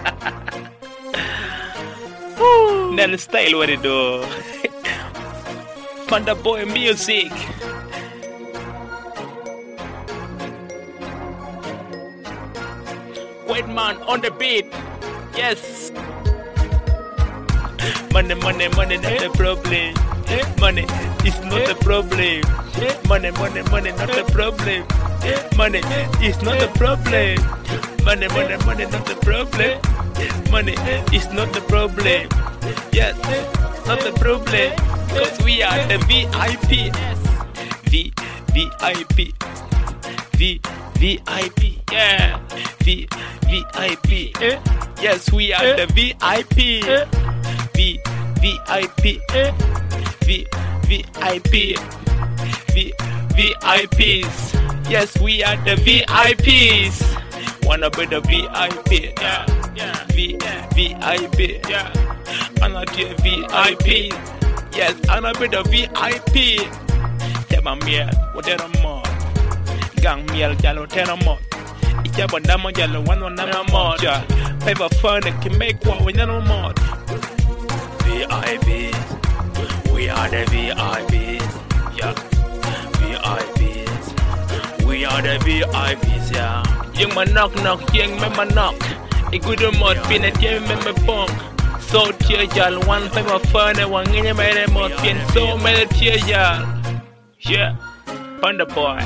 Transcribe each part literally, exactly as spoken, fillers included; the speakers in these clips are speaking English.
Nell style what it do. Panda boy music. White man on the beat. Yes. Money, money, money, not the problem. Money is not the problem. Money, money, money, not the problem. Money is not the problem. Money, money, money, not the problem. Money is not the problem. Yes, not the problem. Because we are the V I P. V, V I P. V, V I P. Yeah. V, V I P. Yes, we are the V I P. V, V I P. V, V I P. V, V I Ps. Yes, we are the V I Ps. Wanna be the V I P? Yeah, yeah. V, V I P. Yeah. I'm not the V I P. Yes, I'm not be the V I P. Tell my meal, what they're more. Gang meal, yellow, ten or more. It's a bandama yellow, one on number more. Paper fun that can make one with no more. V I Ps. We are the V I Ps. Yeah. V I Ps. We are the V I Ps, yeah. Young man knock knock, young man knock. A good mod, pin a team member punk. So tear y'all, one paper fun and one in a man mod, pin so many tear y'all. Yeah, Panda boy.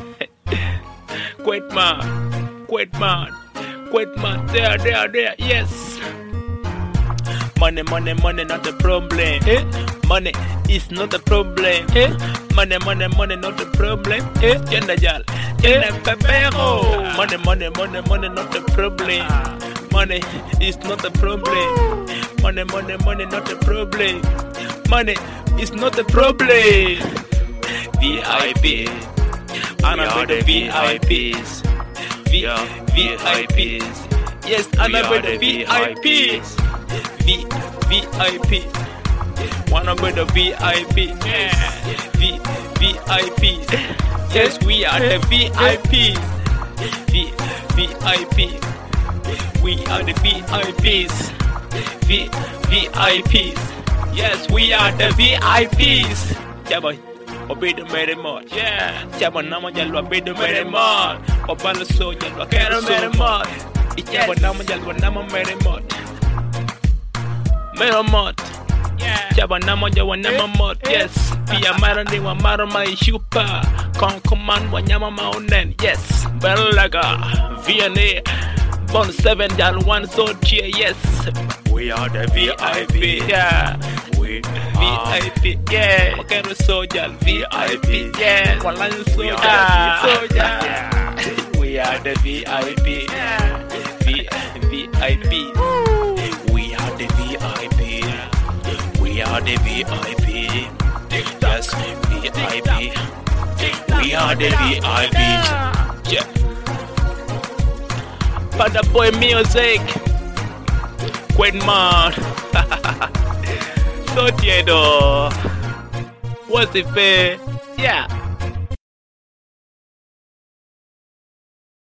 Quit man, quit man, quit man. There, there, there, yes. Money, money, money, not the problem. Eh? Money is not the problem. Eh? Money, money, money, not the problem. Eh? Gender y'all. Gender pepero. Money, money, money, money, not the problem. Money is not the problem. Money, money, money, not the problem. Money is not the problem. V I P. I'm about the V I Ps. V, V I Ps. Yes, I'm about the V I Ps. V, V I P. Wanna be the V I P. Yeah. V, V I P. Yes, we are the V I Ps. V, V I P. We are the V I Ps. V, V I Ps. Yes, we are the V I Ps. Yeah, boy. Obey the very much. Yeah. Chama nama jalwa obey the very much. Obalo so jalwa kero very much. Ichaba nama jalwa nama very much. Very much. Yeah. Chaba nama jalwa nama much. Yes. Pia mara ni wa mara mai shupa. Kon command wa nyama maunen. Yes. Belaga. V N A. Bond seven jal one so cheer. Yes. We are the V I P. Yeah. We V I P. Yeah. Wakero soldier V I P. Yeah. Walan soldier. Yeah. We are the V I P. Yeah. V V I P. We are the V I P. We are the V I P. Yes, V I P. We are the V I P. Yeah. Panda boy music. Quit man. So tiedo. What's it fair? Yeah.